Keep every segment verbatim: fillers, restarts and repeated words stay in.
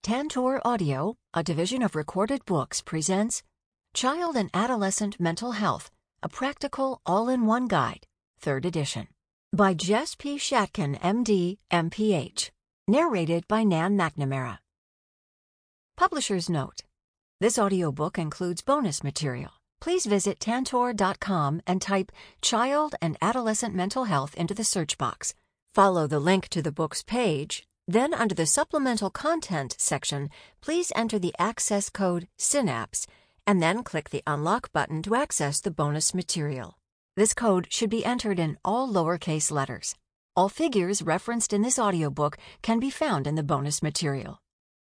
Tantor Audio, a division of Recorded Books, presents Child and Adolescent Mental Health, a Practical All-in-One Guide, third edition, by Jess P. Shatkin, M D, M P H, narrated by Nan McNamara. Publisher's note: this audiobook includes bonus material. Please visit tantor dot com and type Child and Adolescent Mental Health into the search box. Follow the link to the book's page. Then, under the Supplemental Content section, please enter the access code SYNAPSE and then click the Unlock button to access the bonus material. This code should be entered in all lowercase letters. All figures referenced in this audiobook can be found in the bonus material.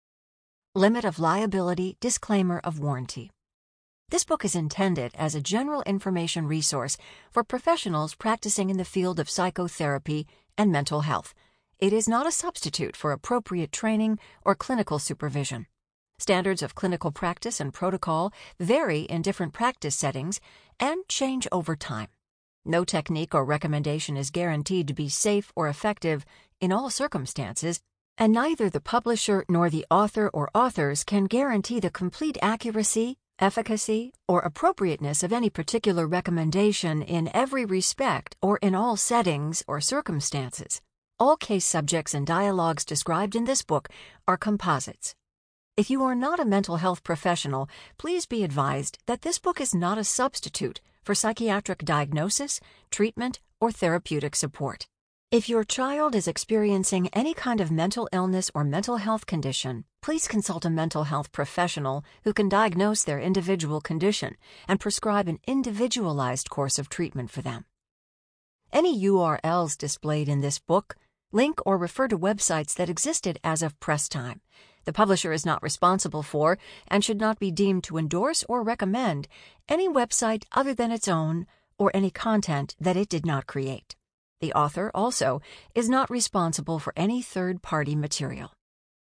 Limit of Liability Disclaimer of Warranty. This book is intended as a general information resource for professionals practicing in the field of psychotherapy and mental health. It is not a substitute for appropriate training or clinical supervision. Standards of clinical practice and protocol vary in different practice settings and change over time. No technique or recommendation is guaranteed to be safe or effective in all circumstances, and neither the publisher nor the author or authors can guarantee the complete accuracy, efficacy, or appropriateness of any particular recommendation in every respect or in all settings or circumstances. All case subjects and dialogues described in this book are composites. If you are not a mental health professional, please be advised that this book is not a substitute for psychiatric diagnosis, treatment, or therapeutic support. If your child is experiencing any kind of mental illness or mental health condition, please consult a mental health professional who can diagnose their individual condition and prescribe an individualized course of treatment for them. Any U R Ls displayed in this book link or refer to websites that existed as of press time. The publisher is not responsible for and should not be deemed to endorse or recommend any website other than its own or any content that it did not create. The author also is not responsible for any third-party material.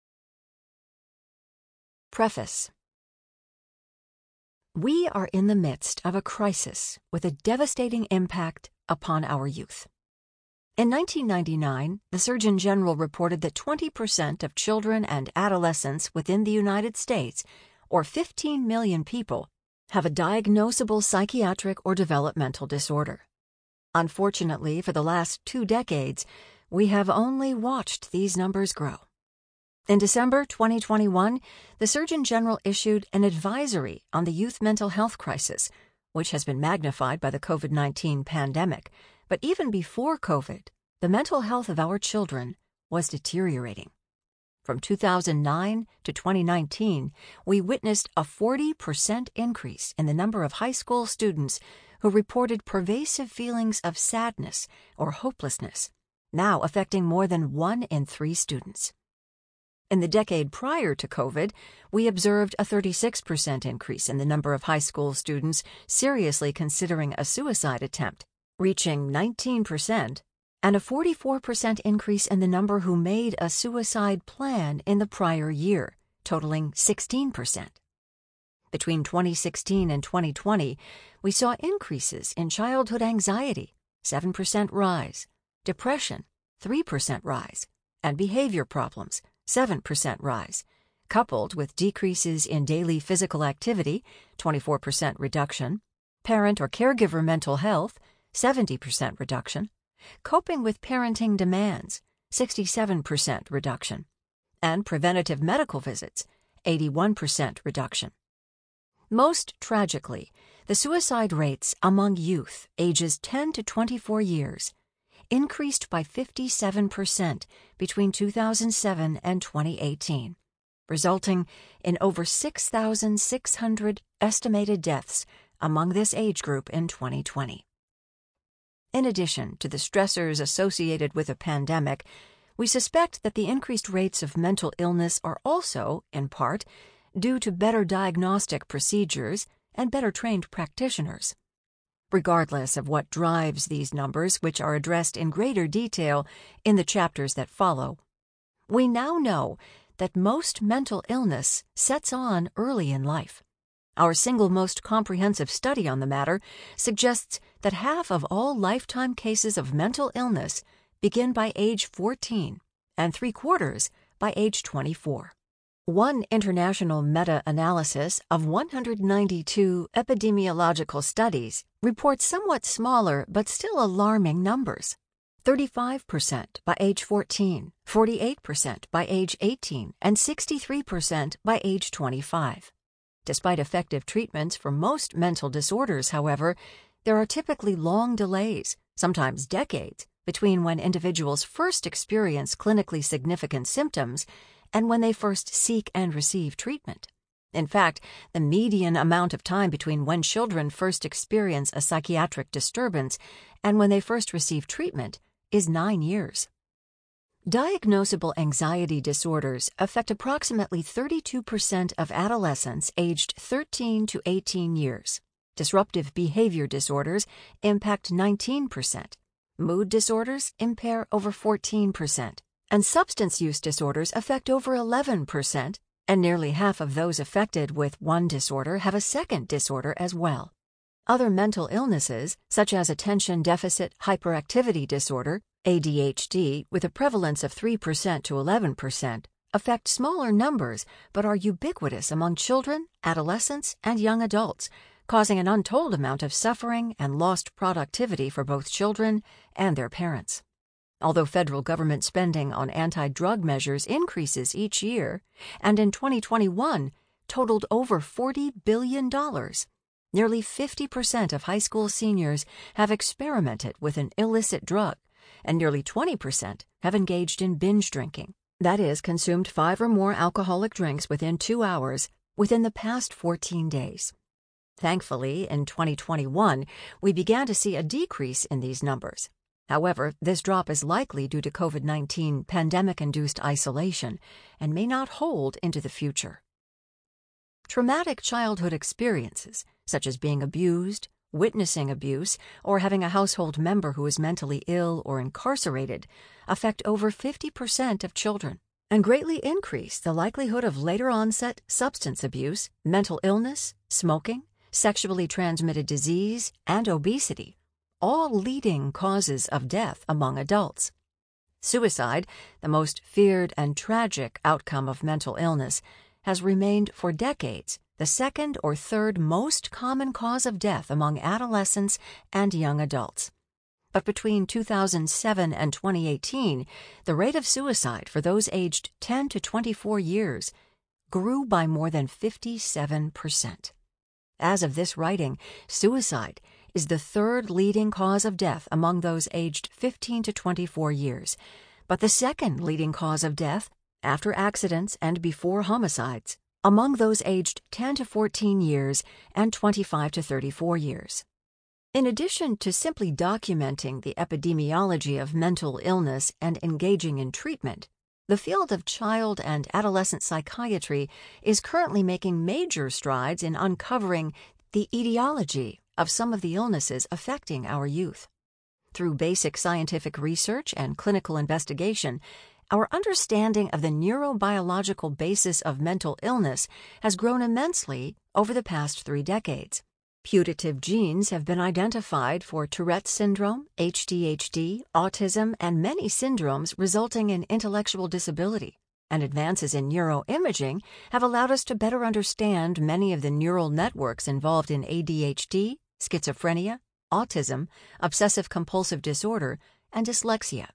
Preface. We are in the midst of a crisis with a devastating impact upon our youth. In nineteen ninety-nine, the Surgeon General reported that twenty percent of children and adolescents within the United States, or fifteen million people, have a diagnosable psychiatric or developmental disorder. Unfortunately, for the last two decades, we have only watched these numbers grow. In December twenty twenty-one, the Surgeon General issued an advisory on the youth mental health crisis, which has been magnified by the COVID nineteen pandemic. But even before COVID, the mental health of our children was deteriorating. From two thousand nine to twenty nineteen, we witnessed a forty percent increase in the number of high school students who reported pervasive feelings of sadness or hopelessness, now affecting more than one in three students. In the decade prior to COVID, we observed a thirty-six percent increase in the number of high school students seriously considering a suicide attempt, reaching nineteen percent, and a forty-four percent increase in the number who made a suicide plan in the prior year, totaling sixteen percent. Between twenty sixteen and twenty twenty, we saw increases in childhood anxiety, seven percent rise, depression, three percent rise, and behavior problems, seven percent rise, coupled with decreases in daily physical activity, twenty-four percent reduction, parent or caregiver mental health, seventy percent reduction, coping with parenting demands, sixty-seven percent reduction, and preventative medical visits, eighty-one percent reduction. Most tragically, the suicide rates among youth ages ten to twenty-four years increased by fifty-seven percent between two thousand seven and twenty eighteen, resulting in over six thousand six hundred estimated deaths among this age group in twenty twenty. In addition to the stressors associated with a pandemic, we suspect that the increased rates of mental illness are also, in part, due to better diagnostic procedures and better trained practitioners. Regardless of what drives these numbers, which are addressed in greater detail in the chapters that follow, we now know that most mental illness sets on early in life. Our single most comprehensive study on the matter suggests that half of all lifetime cases of mental illness begin by age fourteen and three quarters by age twenty-four. One international meta-analysis of one hundred ninety-two epidemiological studies reports somewhat smaller but still alarming numbers. thirty-five percent by age fourteen, forty-eight percent by age eighteen, and sixty-three percent by age twenty-five. Despite effective treatments for most mental disorders, however, there are typically long delays, sometimes decades, between when individuals first experience clinically significant symptoms and when they first seek and receive treatment. In fact, the median amount of time between when children first experience a psychiatric disturbance and when they first receive treatment is nine years. Diagnosable anxiety disorders affect approximately thirty-two percent of adolescents aged thirteen to eighteen years. Disruptive behavior disorders impact nineteen percent. Mood disorders impair over fourteen percent. And substance use disorders affect over eleven percent, and nearly half of those affected with one disorder have a second disorder as well. Other mental illnesses, such as attention deficit hyperactivity disorder, A D H D, with a prevalence of three percent to eleven percent, affect smaller numbers but are ubiquitous among children, adolescents, and young adults, causing an untold amount of suffering and lost productivity for both children and their parents. Although federal government spending on anti-drug measures increases each year, and in twenty twenty-one totaled over forty billion dollars, nearly fifty percent of high school seniors have experimented with an illicit drug, and nearly twenty percent have engaged in binge drinking, that is, consumed five or more alcoholic drinks within two hours within the past fourteen days. Thankfully, in twenty twenty-one, we began to see a decrease in these numbers. However, this drop is likely due to COVID nineteen pandemic-induced isolation and may not hold into the future. Traumatic childhood experiences, such as being abused, witnessing abuse, or having a household member who is mentally ill or incarcerated, affect over fifty percent of children and greatly increase the likelihood of later-onset substance abuse, mental illness, smoking, sexually transmitted disease, and obesity, all leading causes of death among adults. Suicide, the most feared and tragic outcome of mental illness, has remained for decades the second or third most common cause of death among adolescents and young adults. But between two thousand seven and twenty eighteen, the rate of suicide for those aged ten to twenty-four years grew by more than fifty-seven percent. As of this writing, suicide is the third leading cause of death among those aged fifteen to twenty-four years, but the second leading cause of death, after accidents and before homicides, among those aged ten to fourteen years and twenty-five to thirty-four years. In addition to simply documenting the epidemiology of mental illness and engaging in treatment, the field of child and adolescent psychiatry is currently making major strides in uncovering the etiology of some of the illnesses affecting our youth. Through basic scientific research and clinical investigation, our understanding of the neurobiological basis of mental illness has grown immensely over the past three decades. Putative genes have been identified for Tourette's syndrome, A D H D, autism, and many syndromes resulting in intellectual disability, and advances in neuroimaging have allowed us to better understand many of the neural networks involved in A D H D, schizophrenia, autism, obsessive-compulsive disorder, and dyslexia.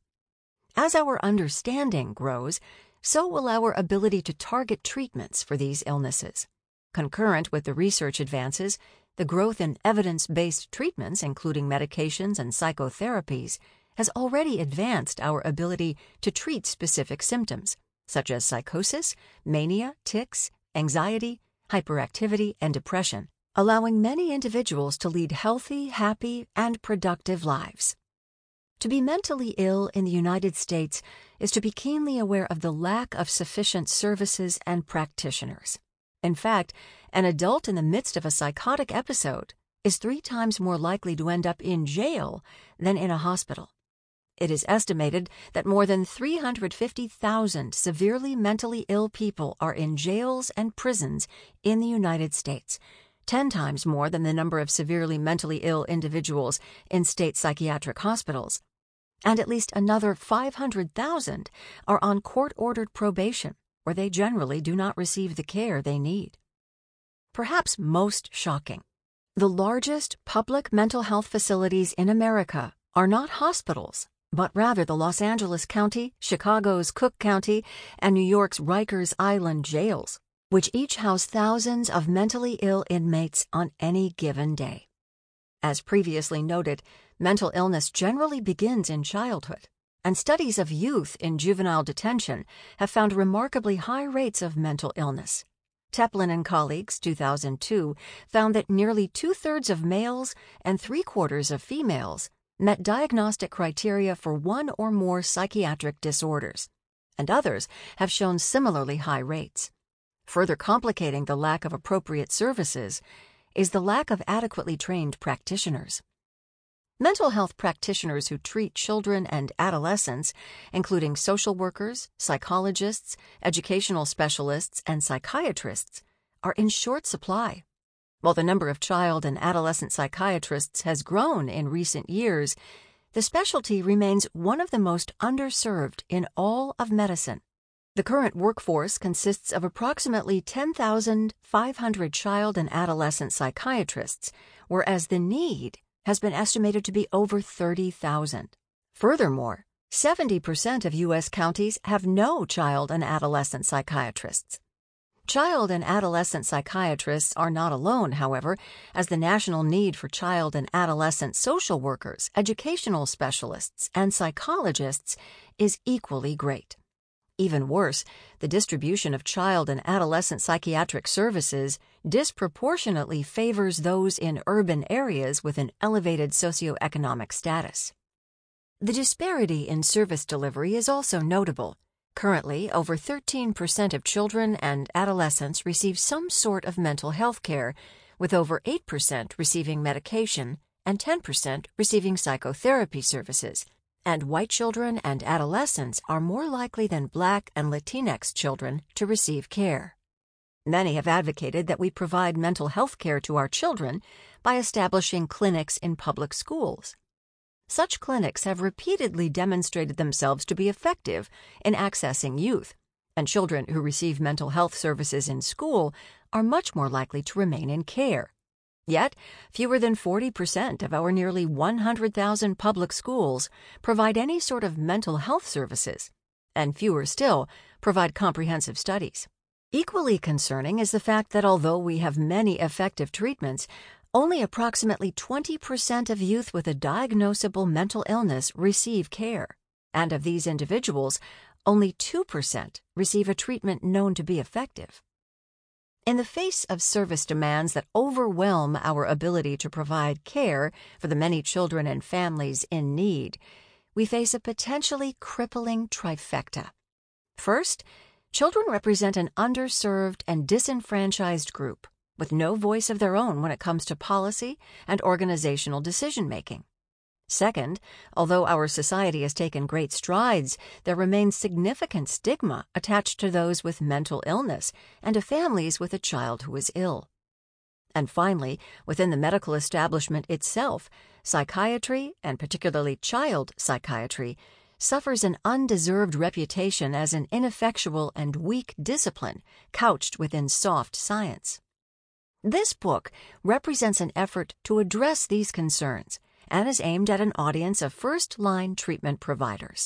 As our understanding grows, so will our ability to target treatments for these illnesses. Concurrent with the research advances, the growth in evidence-based treatments, including medications and psychotherapies, has already advanced our ability to treat specific symptoms, such as psychosis, mania, tics, anxiety, hyperactivity, and depression, allowing many individuals to lead healthy, happy, and productive lives. To be mentally ill in the United States is to be keenly aware of the lack of sufficient services and practitioners. In fact, an adult in the midst of a psychotic episode is three times more likely to end up in jail than in a hospital. It is estimated that more than three hundred fifty thousand severely mentally ill people are in jails and prisons in the United States, ten times more than the number of severely mentally ill individuals in state psychiatric hospitals. And at least another five hundred thousand are on court-ordered probation, where they generally do not receive the care they need. Perhaps most shocking, the largest public mental health facilities in America are not hospitals, but rather the Los Angeles County, Chicago's Cook County, and New York's Rikers Island jails, which each house thousands of mentally ill inmates on any given day. As previously noted, mental illness generally begins in childhood, and studies of youth in juvenile detention have found remarkably high rates of mental illness. Teplin and colleagues, two thousand two, found that nearly two-thirds of males and three-quarters of females met diagnostic criteria for one or more psychiatric disorders, and others have shown similarly high rates. Further complicating the lack of appropriate services is the lack of adequately trained practitioners. Mental health practitioners who treat children and adolescents, including social workers, psychologists, educational specialists, and psychiatrists, are in short supply. While the number of child and adolescent psychiatrists has grown in recent years, the specialty remains one of the most underserved in all of medicine. The current workforce consists of approximately ten thousand five hundred child and adolescent psychiatrists, whereas the need has been estimated to be over thirty thousand. Furthermore, seventy percent of U S counties have no child and adolescent psychiatrists. Child and adolescent psychiatrists are not alone, however, as the national need for child and adolescent social workers, educational specialists, and psychologists is equally great. Even worse, the distribution of child and adolescent psychiatric services disproportionately favors those in urban areas with an elevated socioeconomic status. The disparity in service delivery is also notable. Currently, over thirteen percent of children and adolescents receive some sort of mental health care, with over eight percent receiving medication and ten percent receiving psychotherapy services. And white children and adolescents are more likely than Black and Latinx children to receive care. Many have advocated that we provide mental health care to our children by establishing clinics in public schools. Such clinics have repeatedly demonstrated themselves to be effective in accessing youth, and children who receive mental health services in school are much more likely to remain in care. Yet, fewer than forty percent of our nearly one hundred thousand public schools provide any sort of mental health services, and fewer still provide comprehensive studies. Equally concerning is the fact that although we have many effective treatments, only approximately twenty percent of youth with a diagnosable mental illness receive care, and of these individuals, only two percent receive a treatment known to be effective. In the face of service demands that overwhelm our ability to provide care for the many children and families in need, we face a potentially crippling trifecta. First, children represent an underserved and disenfranchised group with no voice of their own when it comes to policy and organizational decision-making. Second, although our society has taken great strides, there remains significant stigma attached to those with mental illness and to families with a child who is ill. And finally, within the medical establishment itself, psychiatry, and particularly child psychiatry, suffers an undeserved reputation as an ineffectual and weak discipline couched within soft science. This book represents an effort to address these concerns and is aimed at an audience of first-line treatment providers.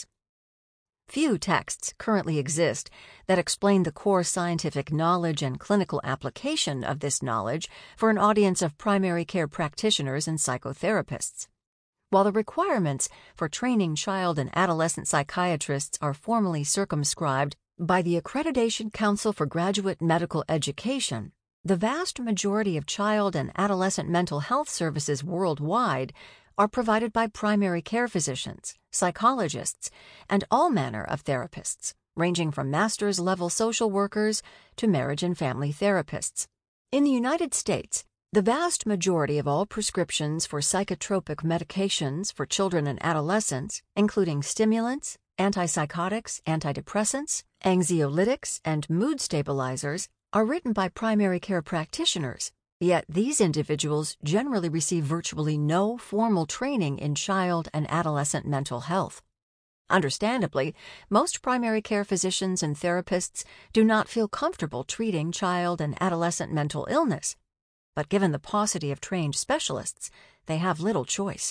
Few texts currently exist that explain the core scientific knowledge and clinical application of this knowledge for an audience of primary care practitioners and psychotherapists. While the requirements for training child and adolescent psychiatrists are formally circumscribed by the Accreditation Council for Graduate Medical Education, the vast majority of child and adolescent mental health services worldwide are provided by primary care physicians, psychologists, and all manner of therapists, ranging from master's-level social workers to marriage and family therapists. In the United States, the vast majority of all prescriptions for psychotropic medications for children and adolescents, including stimulants, antipsychotics, antidepressants, anxiolytics, and mood stabilizers, are written by primary care practitioners. Yet these individuals generally receive virtually no formal training in child and adolescent mental health. Understandably, most primary care physicians and therapists do not feel comfortable treating child and adolescent mental illness, but given the paucity of trained specialists, they have little choice.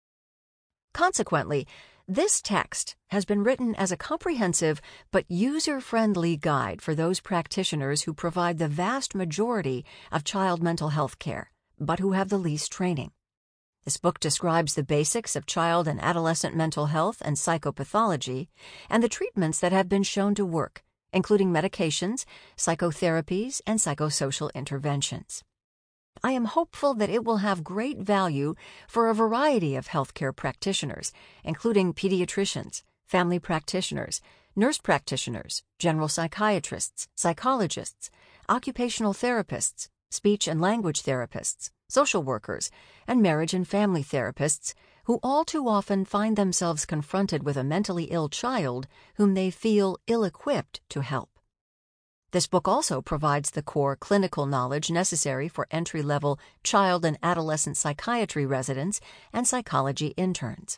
Consequently, this text has been written as a comprehensive but user-friendly guide for those practitioners who provide the vast majority of child mental health care, but who have the least training. This book describes the basics of child and adolescent mental health and psychopathology and the treatments that have been shown to work, including medications, psychotherapies, and psychosocial interventions. I am hopeful that it will have great value for a variety of healthcare practitioners, including pediatricians, family practitioners, nurse practitioners, general psychiatrists, psychologists, occupational therapists, speech and language therapists, social workers, and marriage and family therapists who all too often find themselves confronted with a mentally ill child whom they feel ill-equipped to help. This book also provides the core clinical knowledge necessary for entry-level child and adolescent psychiatry residents and psychology interns.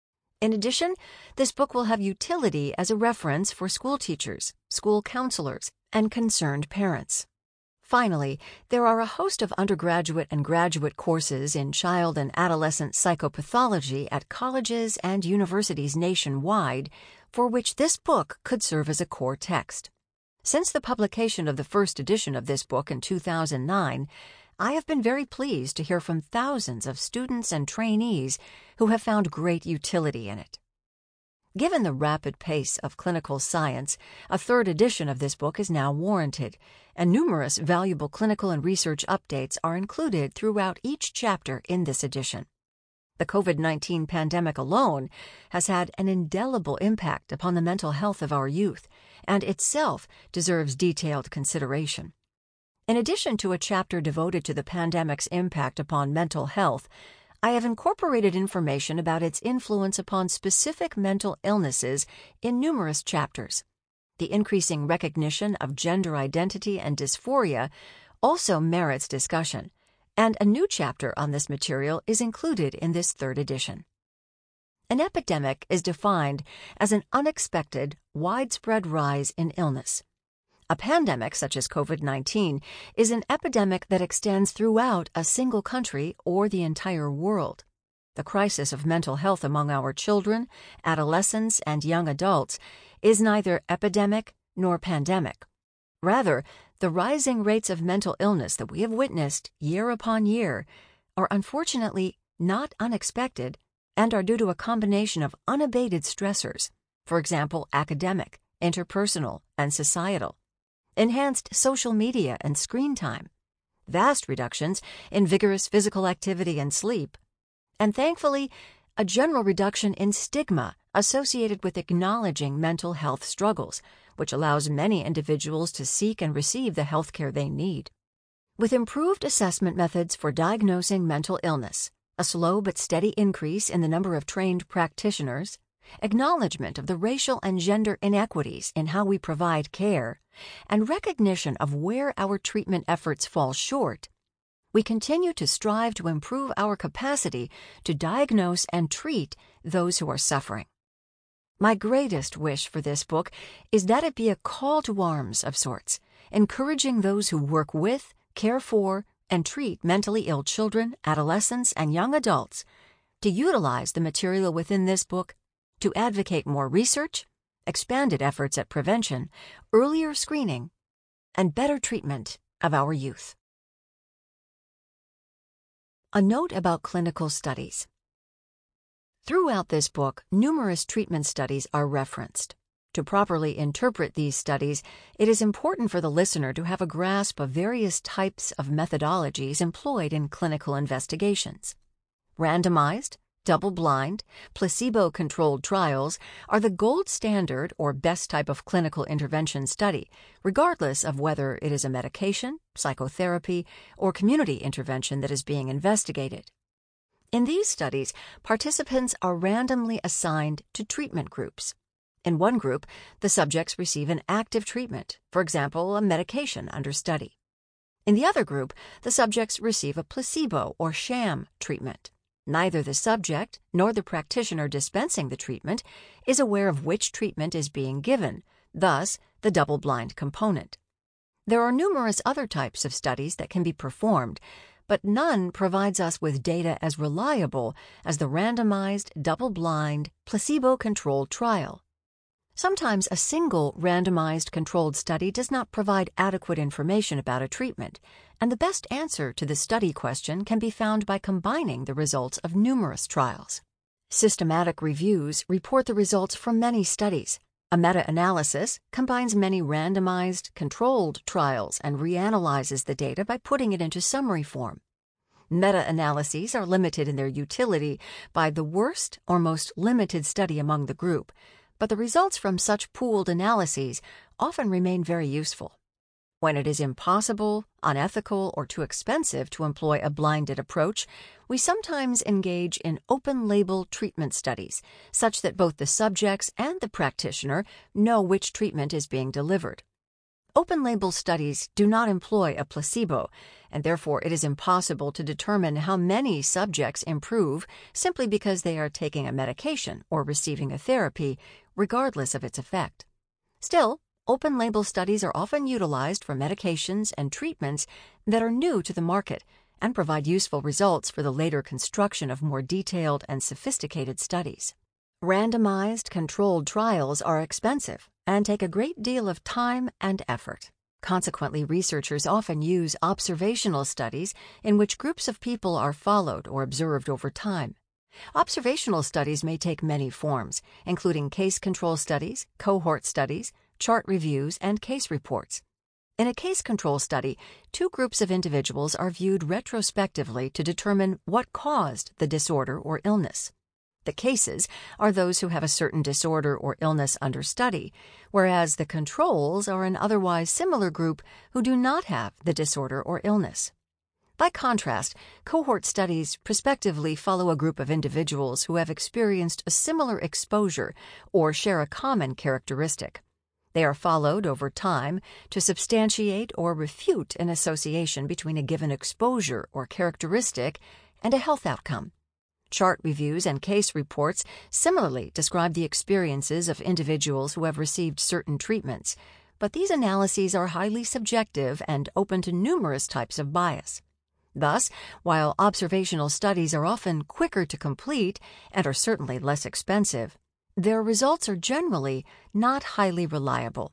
In addition, this book will have utility as a reference for school teachers, school counselors, and concerned parents. Finally, there are a host of undergraduate and graduate courses in child and adolescent psychopathology at colleges and universities nationwide for which this book could serve as a core text. Since the publication of the first edition of this book in two thousand nine, I have been very pleased to hear from thousands of students and trainees who have found great utility in it. Given the rapid pace of clinical science, a third edition of this book is now warranted, and numerous valuable clinical and research updates are included throughout each chapter in this edition. The COVID nineteen pandemic alone has had an indelible impact upon the mental health of our youth, and itself deserves detailed consideration. In addition to a chapter devoted to the pandemic's impact upon mental health, I have incorporated information about its influence upon specific mental illnesses in numerous chapters. The increasing recognition of gender identity and dysphoria also merits discussion, and a new chapter on this material is included in this third edition. An epidemic is defined as an unexpected, widespread rise in illness. A pandemic such as COVID nineteen is an epidemic that extends throughout a single country or the entire world. The crisis of mental health among our children, adolescents, and young adults is neither epidemic nor pandemic. Rather, the rising rates of mental illness that we have witnessed year upon year are unfortunately not unexpected and are due to a combination of unabated stressors, for example, academic, interpersonal, and societal, enhanced social media and screen time, vast reductions in vigorous physical activity and sleep, and thankfully, a general reduction in stigma associated with acknowledging mental health struggles, which allows many individuals to seek and receive the health care they need. With improved assessment methods for diagnosing mental illness, a slow but steady increase in the number of trained practitioners, acknowledgement of the racial and gender inequities in how we provide care, and recognition of where our treatment efforts fall short, we continue to strive to improve our capacity to diagnose and treat those who are suffering. My greatest wish for this book is that it be a call to arms of sorts, encouraging those who work with, care for, and treat mentally ill children, adolescents, and young adults to utilize the material within this book to advocate more research, expanded efforts at prevention, earlier screening, and better treatment of our youth. A note about clinical studies. Throughout this book, numerous treatment studies are referenced. To properly interpret these studies, it is important for the listener to have a grasp of various types of methodologies employed in clinical investigations. Randomized, double-blind, placebo-controlled trials are the gold standard or best type of clinical intervention study, regardless of whether it is a medication, psychotherapy, or community intervention that is being investigated. In these studies, participants are randomly assigned to treatment groups. In one group, the subjects receive an active treatment, for example, a medication under study. In the other group, the subjects receive a placebo or sham treatment. Neither the subject nor the practitioner dispensing the treatment is aware of which treatment is being given, thus the double-blind component. There are numerous other types of studies that can be performed, but none provides us with data as reliable as the randomized, double-blind, placebo-controlled trial. Sometimes a single randomized controlled study does not provide adequate information about a treatment, and the best answer to the study question can be found by combining the results of numerous trials. Systematic reviews report the results from many studies. A meta-analysis combines many randomized, controlled trials and reanalyzes the data by putting it into summary form. Meta-analyses are limited in their utility by the worst or most limited study among the group, but the results from such pooled analyses often remain very useful. When it is impossible, unethical, or too expensive to employ a blinded approach, we sometimes engage in open-label treatment studies, such that both the subjects and the practitioner know which treatment is being delivered. Open-label studies do not employ a placebo, and therefore it is impossible to determine how many subjects improve simply because they are taking a medication or receiving a therapy, regardless of its effect. Still, open-label studies are often utilized for medications and treatments that are new to the market and provide useful results for the later construction of more detailed and sophisticated studies. Randomized, controlled trials are expensive and take a great deal of time and effort. Consequently, researchers often use observational studies in which groups of people are followed or observed over time. Observational studies may take many forms, including case control studies, cohort studies, chart reviews, and case reports. In a case control study, two groups of individuals are viewed retrospectively to determine what caused the disorder or illness. The cases are those who have a certain disorder or illness under study, whereas the controls are an otherwise similar group who do not have the disorder or illness. By contrast, cohort studies prospectively follow a group of individuals who have experienced a similar exposure or share a common characteristic. They are followed over time to substantiate or refute an association between a given exposure or characteristic and a health outcome. Chart reviews and case reports similarly describe the experiences of individuals who have received certain treatments, but these analyses are highly subjective and open to numerous types of bias. Thus, while observational studies are often quicker to complete and are certainly less expensive, their results are generally not highly reliable.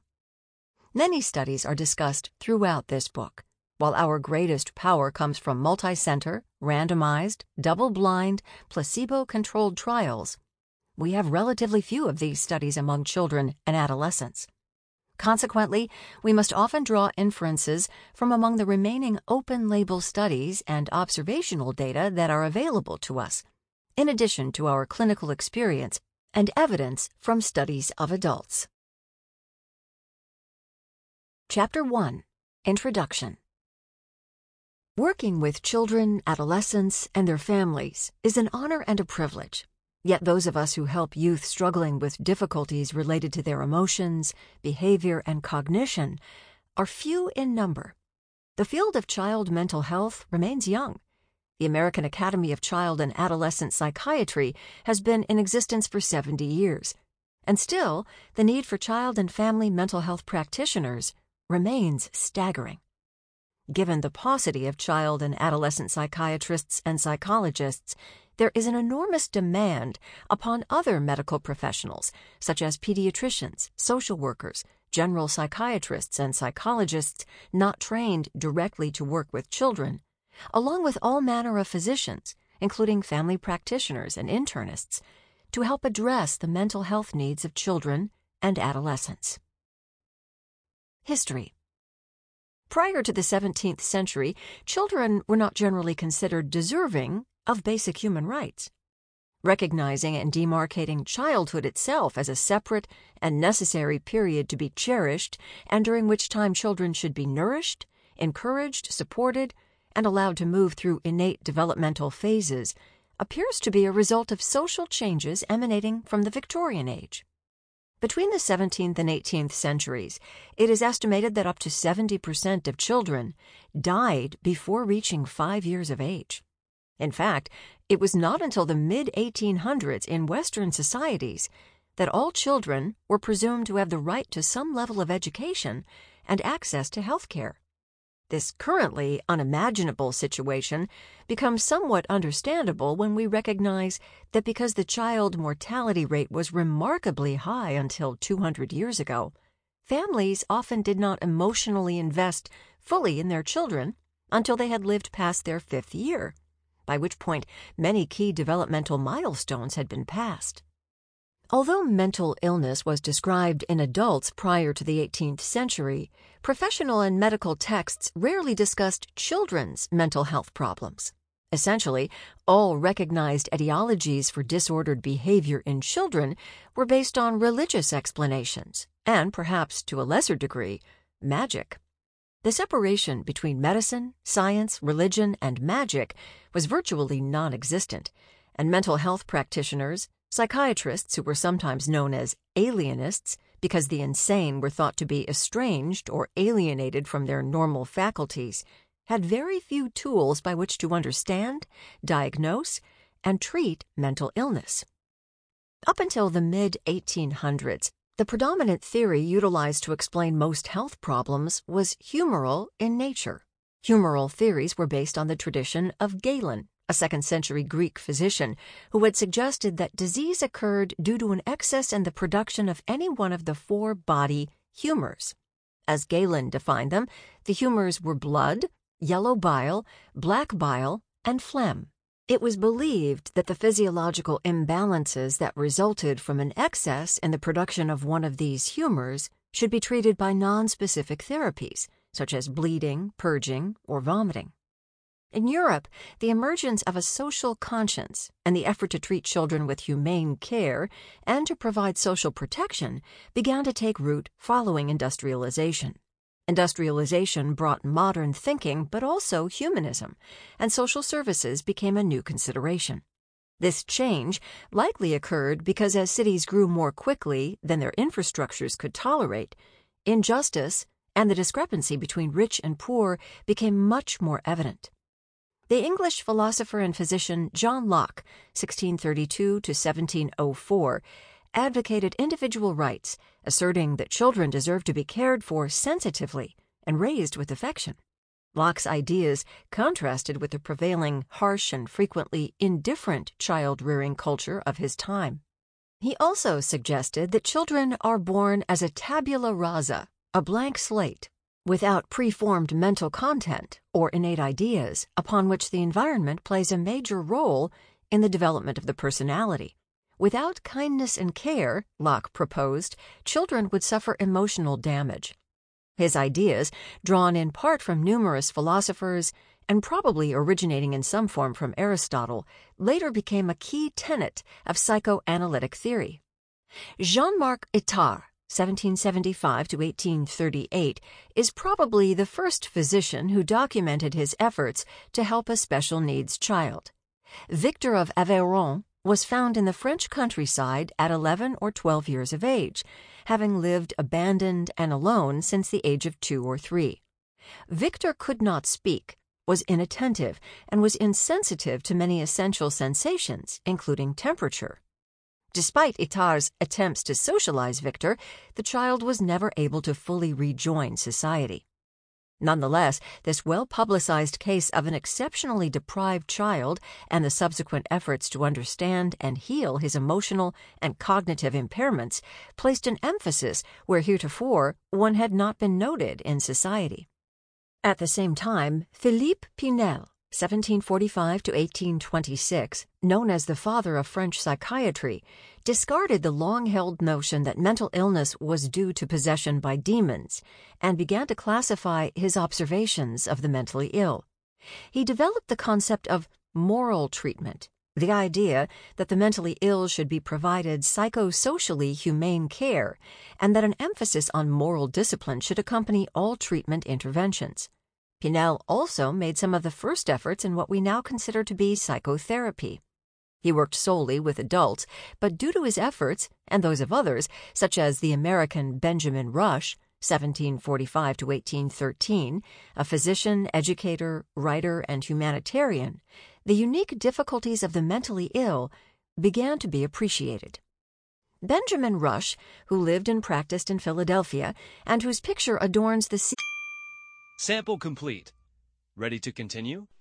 Many studies are discussed throughout this book. While our greatest power comes from multi-center, randomized, double-blind, placebo-controlled trials, we have relatively few of these studies among children and adolescents. Consequently, we must often draw inferences from among the remaining open-label studies and observational data that are available to us, in addition to our clinical experience and evidence from studies of adults. Chapter one. Introduction. Working with children, adolescents, and their families is an honor and a privilege. Yet those of us who help youth struggling with difficulties related to their emotions, behavior, and cognition are few in number. The field of child mental health remains young. The American Academy of Child and Adolescent Psychiatry has been in existence for seventy years, and still the need for child and family mental health practitioners remains staggering. Given the paucity of child and adolescent psychiatrists and psychologists, there is an enormous demand upon other medical professionals, such as pediatricians, social workers, general psychiatrists, and psychologists not trained directly to work with children, along with all manner of physicians, including family practitioners and internists, to help address the mental health needs of children and adolescents. History. Prior to the seventeenth century, children were not generally considered deserving of basic human rights. Recognizing and demarcating childhood itself as a separate and necessary period to be cherished and during which time children should be nourished, encouraged, supported, and allowed to move through innate developmental phases appears to be a result of social changes emanating from the Victorian age. Between the seventeenth and eighteenth centuries, it is estimated that up to seventy percent of children died before reaching five years of age. In fact, it was not until the mid eighteen hundreds in Western societies that all children were presumed to have the right to some level of education and access to health care. This currently unimaginable situation becomes somewhat understandable when we recognize that because the child mortality rate was remarkably high until two hundred years ago, families often did not emotionally invest fully in their children until they had lived past their fifth year, by which point many key developmental milestones had been passed. Although mental illness was described in adults prior to the eighteenth century, professional and medical texts rarely discussed children's mental health problems. Essentially, all recognized etiologies for disordered behavior in children were based on religious explanations, and perhaps to a lesser degree, magic. The separation between medicine, science, religion, and magic was virtually non-existent, and mental health practitioners, psychiatrists who were sometimes known as alienists because the insane were thought to be estranged or alienated from their normal faculties, had very few tools by which to understand, diagnose, and treat mental illness. Up until the mid eighteen hundreds, the predominant theory utilized to explain most health problems was humoral in nature. Humoral theories were based on the tradition of Galen, a second-century Greek physician who had suggested that disease occurred due to an excess in the production of any one of the four body humors. As Galen defined them, the humors were blood, yellow bile, black bile, and phlegm. It was believed that the physiological imbalances that resulted from an excess in the production of one of these humors should be treated by nonspecific therapies, such as bleeding, purging, or vomiting. In Europe, the emergence of a social conscience and the effort to treat children with humane care and to provide social protection began to take root following industrialization. Industrialization brought modern thinking, but also humanism, and social services became a new consideration. This change likely occurred because as cities grew more quickly than their infrastructures could tolerate, injustice and the discrepancy between rich and poor became much more evident. The English philosopher and physician John Locke, sixteen thirty-two to seventeen oh four, advocated individual rights, asserting that children deserve to be cared for sensitively and raised with affection. Locke's ideas contrasted with the prevailing harsh and frequently indifferent child-rearing culture of his time. He also suggested that children are born as a tabula rasa, a blank slate, without preformed mental content or innate ideas upon which the environment plays a major role in the development of the personality. Without kindness and care, Locke proposed, children would suffer emotional damage. His ideas, drawn in part from numerous philosophers and probably originating in some form from Aristotle, later became a key tenet of psychoanalytic theory. Jean-Marc Itard, seventeen seventy-five to eighteen thirty-eight, is probably the first physician who documented his efforts to help a special needs child. Victor of Aveyron was found in the French countryside at eleven or twelve years of age, having lived abandoned and alone since the age of two or three. Victor could not speak, was inattentive, and was insensitive to many essential sensations, including temperature. Despite Itard's attempts to socialize Victor, the child was never able to fully rejoin society. Nonetheless, this well-publicized case of an exceptionally deprived child and the subsequent efforts to understand and heal his emotional and cognitive impairments placed an emphasis where heretofore one had not been noted in society. At the same time, Philippe Pinel, seventeen forty-five to eighteen twenty-six, known as the father of French psychiatry, discarded the long-held notion that mental illness was due to possession by demons and began to classify his observations of the mentally ill. He developed the concept of moral treatment, the idea that the mentally ill should be provided psychosocially humane care, and that an emphasis on moral discipline should accompany all treatment interventions. Pinel also made some of the first efforts in what we now consider to be psychotherapy. He worked solely with adults, but due to his efforts, and those of others, such as the American Benjamin Rush, seventeen forty-five to eighteen thirteen, a physician, educator, writer, and humanitarian, the unique difficulties of the mentally ill began to be appreciated. Benjamin Rush, who lived and practiced in Philadelphia and whose picture adorns the Sample complete. Ready to continue?